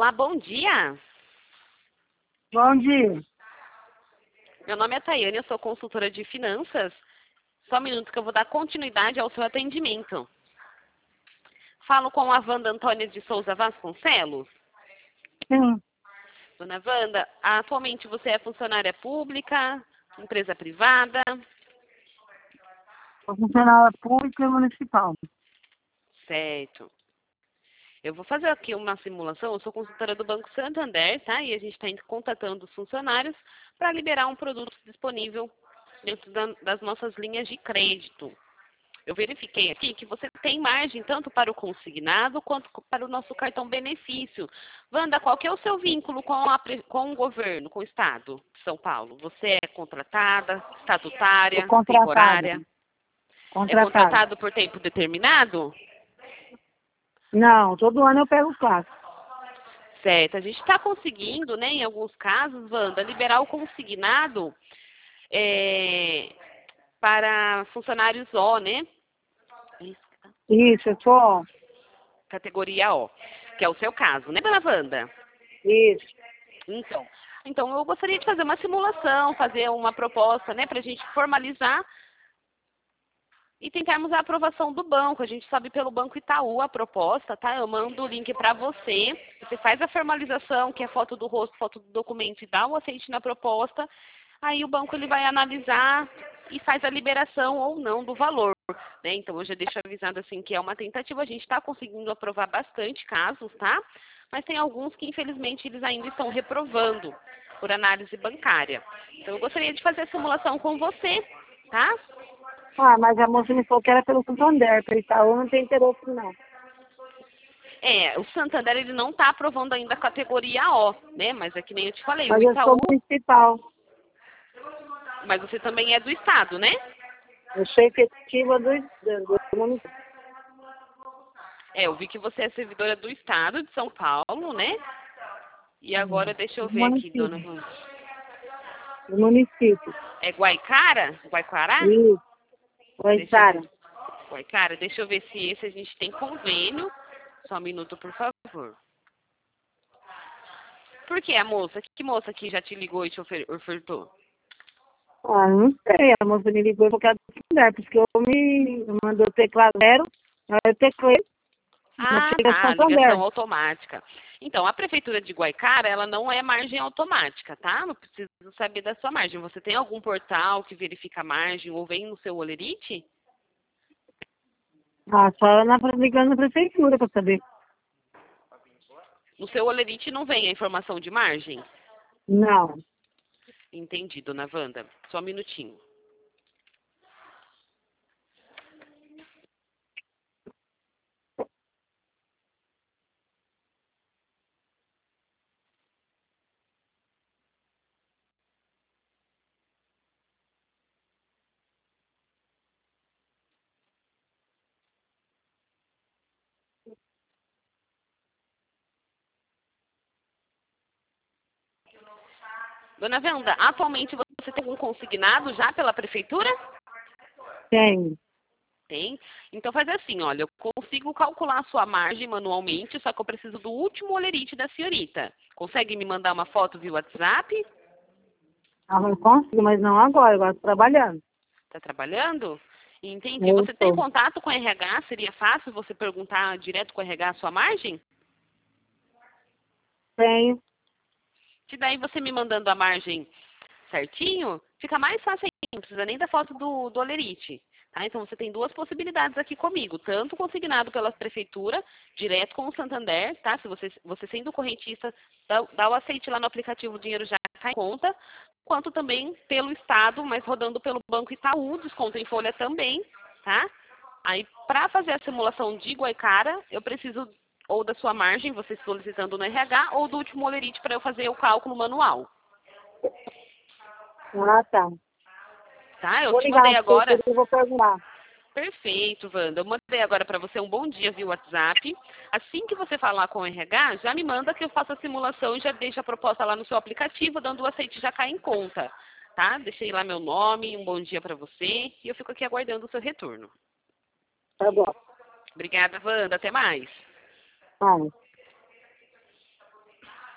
Olá, bom dia. Bom dia. Meu nome é Tayane, eu sou consultora de finanças. Só um minuto que eu vou dar continuidade ao seu atendimento. Falo com a Wanda Antônia de Souza Vasconcelos. Sim, Dona Wanda, atualmente você é funcionária pública, empresa privada? sou funcionária pública e municipal. Certo. Eu vou fazer aqui uma simulação. Eu sou consultora do Banco Santander, tá? E a gente está contatando os funcionários para liberar um produto disponível dentro das nossas linhas de crédito. Eu verifiquei aqui que você tem margem tanto para o consignado quanto para o nosso cartão benefício. Wanda, qual que é o seu vínculo com o governo, com o Estado de São Paulo? Você é contratada, Sou estatutária, contratada. temporária? É Contratada. contratado por tempo determinado? Não, todo ano eu pego o clássico. Certo. A gente está conseguindo, né, em alguns casos, Wanda, liberar o consignado para funcionários O, né? Isso, eu sou. Categoria O, que é o seu caso, né, dona Wanda? Isso. Então, eu gostaria de fazer uma simulação, fazer uma proposta, né, para a gente formalizar e tentarmos a aprovação do banco. A gente sabe pelo Banco Itaú a proposta, tá? Eu mando o link para você. Você faz a formalização, que é foto do rosto, foto do documento e dá o aceite na proposta. Aí o banco ele vai analisar e faz a liberação ou não do valor, né? Então, eu já deixo avisado assim que é uma tentativa. A gente está conseguindo aprovar bastante casos, tá? Mas tem alguns que, infelizmente, eles ainda estão reprovando por análise bancária. Então, eu gostaria de fazer a simulação com você, tá? Ah, mas a moça me falou que era pelo Santander, pelo Itaú não tem interesse não. O Santander ele não está aprovando ainda a categoria O, né? Mas é que nem eu te falei, o Mas eu sou Itaú, municipal. mas você também é do Estado, né? Eu sou efetiva do município. Eu vi que você é servidora do Estado de São Paulo, né? E agora, deixa eu Do ver aqui, município. dona Wanda. Do município. É Guaicara? Guaiquará? Isso. Oi, Deixa eu Sara. ver. Guaicara, deixa eu ver se esse a gente tem convênio. Só um minuto, por favor. Por que a moça? Que moça que já te ligou e te ofertou? Ah, não sei, a moça me ligou por causa do Santander, porque eu mandou teclar 0, aí eu teclei, não Ah, chega tá, ligação Santander. automática. Então, a Prefeitura de Guaicara, ela não é margem automática, tá? Eu preciso saber da sua margem. Você tem algum portal que verifica a margem ou vem no seu Olerite? Ah, só ligando na prefeitura pra saber. No seu Olerite não vem a informação de margem? Não. Entendi, dona Wanda. Só um minutinho. Dona Wanda, atualmente você tem algum consignado já pela Prefeitura? Tem. Tem. Então faz assim, olha, eu consigo calcular a sua margem manualmente, só que eu preciso do último olerite da senhorita. Consegue me mandar uma foto via WhatsApp? Ah, não consigo, mas não agora, eu estou trabalhando. Está trabalhando? Entendi. Eu Você tem estou. contato com o RH? Seria fácil você perguntar direto com o RH a sua margem? Tenho. Que daí você me mandando a margem certinho, fica mais fácil ainda, não precisa nem da foto do olerite. Tá? Então você tem duas possibilidades aqui comigo, tanto consignado pela prefeitura, direto com o Santander, tá? Se você sendo correntista, dá o aceite lá no aplicativo, o dinheiro já cai em conta, quanto também pelo Estado, mas rodando pelo Banco Itaú, desconto em folha também, tá? Aí, para fazer a simulação de Guaicara, eu preciso ou da sua margem, você solicitando no RH, ou do último olerite para eu fazer o cálculo manual. Ah, tá. Tá? Eu Vou te ligar mandei na agora. prefeitura e vou perguntar. Perfeito, Wanda. Eu mandei agora para você um bom dia via WhatsApp. Assim que você falar com o RH, já me manda que eu faça a simulação e já deixa a proposta lá no seu aplicativo, dando o aceite já cai em conta. Tá? Deixei lá meu nome, um bom dia para você e eu fico aqui aguardando o seu retorno. Tá bom. Obrigada, Wanda. Até mais. Ah.